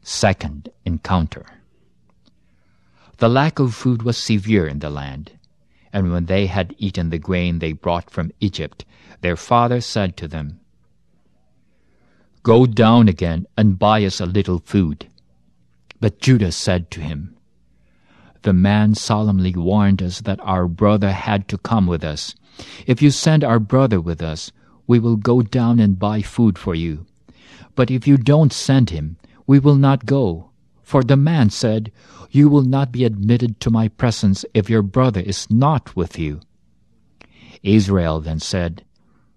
Second encounter. The lack of food was severe in the land, and when they had eaten the grain they brought from Egypt, their father said to them, "Go down again and buy us a little food." But Judah said to him, "The man solemnly warned us that our brother had to come with us. If you send our brother with us, we will go down and buy food for you. But if you don't send him, we will not go. For the man said, 'You will not be admitted to my presence if your brother is not with you.'" Israel then said,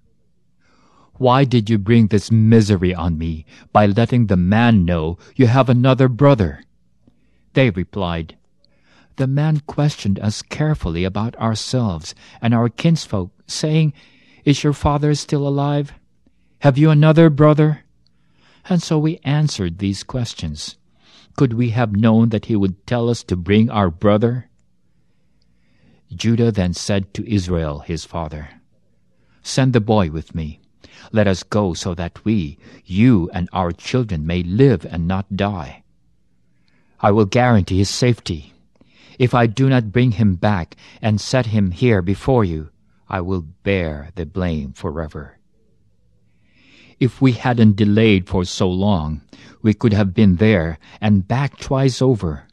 "Why did you bring this misery on me by letting the man know you have another brother?" They replied, "The man questioned us carefully about ourselves and our kinsfolk, saying, 'Is your father still alive? Have you another brother?' And so we answered these questions. Could we have known that he would tell us to bring our brother?" Judah then said to Israel his father, "Send the boy with me. Let us go so that we, you and our children may live and not die. I will guarantee his safety. If I do not bring him back and set him here before you, I will bear the blame forever." If we hadn't delayed for so long, we could have been there and back twice over.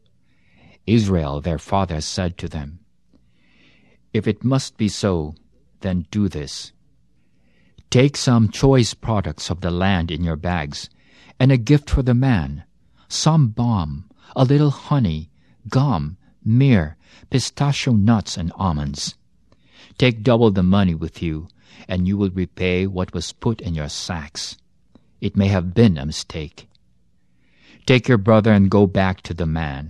Israel their father said to them, "If it must be so, then do this. Take some choice products of the land in your bags, and a gift for the man, some balm, a little honey, gum, myrrh, pistachio nuts, and almonds. Take double the money with you, and you will repay what was put in your sacks. It may have been a mistake. Take your brother and go back to the man.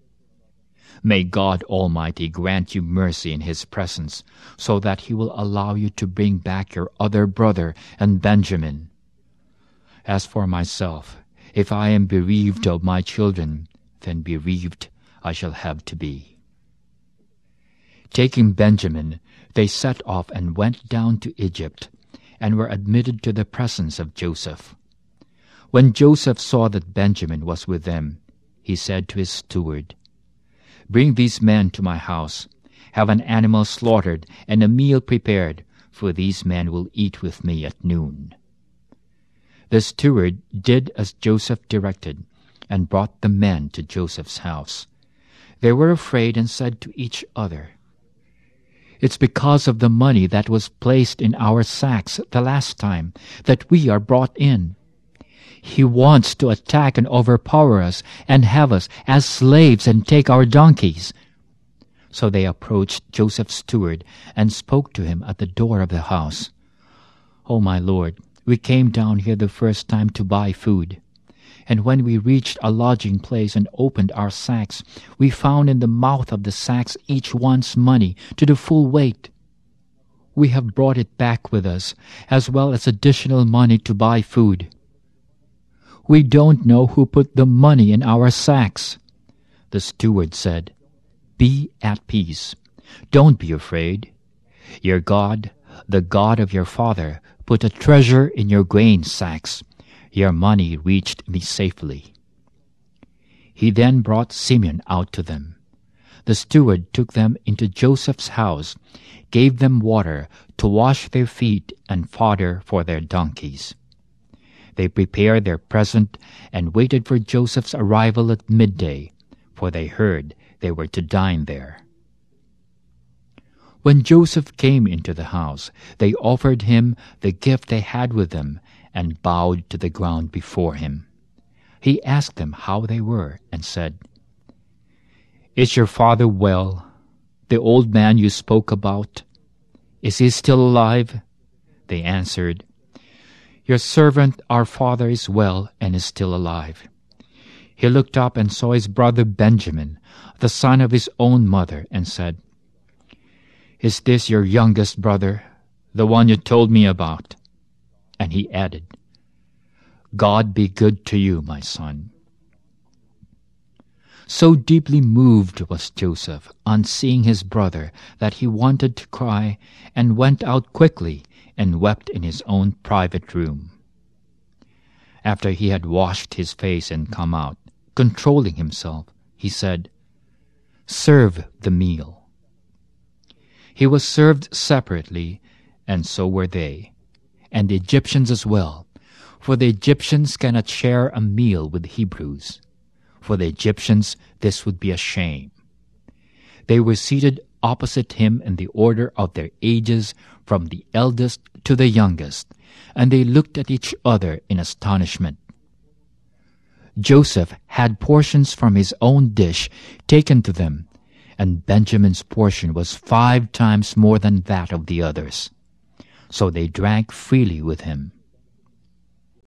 May God Almighty grant you mercy in his presence, so that he will allow you to bring back your other brother and Benjamin. As for myself, if I am bereaved of my children, then bereaved I shall have to be." Taking Benjamin, they set off and went down to Egypt, and were admitted to the presence of Joseph. When Joseph saw that Benjamin was with them, he said to his steward, "Bring these men to my house, have an animal slaughtered and a meal prepared, for these men will eat with me at noon." The steward did as Joseph directed, and brought the men to Joseph's house. They were afraid and said to each other, "It's because of the money that was placed in our sacks the last time that we are brought in. He wants to attack and overpower us and have us as slaves and take our donkeys." So they approached Joseph's steward and spoke to him at the door of the house. "Oh, my lord, we came down here the first time to buy food. And when we reached a lodging place and opened our sacks, we found in the mouth of the sacks each one's money to the full weight. We have brought it back with us, as well as additional money to buy food. We don't know who put the money in our sacks." The steward said, "Be at peace. Don't be afraid. Your God, the God of your father, put a treasure in your grain sacks. Your money reached me safely." He then brought Simeon out to them. The steward took them into Joseph's house, gave them water to wash their feet and fodder for their donkeys. They prepared their present and waited for Joseph's arrival at midday, for they heard they were to dine there. When Joseph came into the house, they offered him the gift they had with them and bowed to the ground before him. He asked them how they were and said, "Is your father well, the old man you spoke about? Is he still alive?" They answered, "Your servant our father is well and is still alive." He looked up and saw his brother Benjamin, the son of his own mother, and said, "Is this your youngest brother, the one you told me about?" And he added, "God be good to you, my son." So deeply moved was Joseph on seeing his brother that he wanted to cry, and went out quickly and wept in his own private room. After he had washed his face and come out, controlling himself, he said, "Serve the meal." He was served separately, and so were they, and the Egyptians as well, for the Egyptians cannot share a meal with Hebrews. For the Egyptians this would be a shame. They were seated opposite him in the order of their ages, from the eldest to the youngest, and they looked at each other in astonishment. Joseph had portions from his own dish taken to them, and Benjamin's portion was 5 times more than that of the others. So they drank freely with him.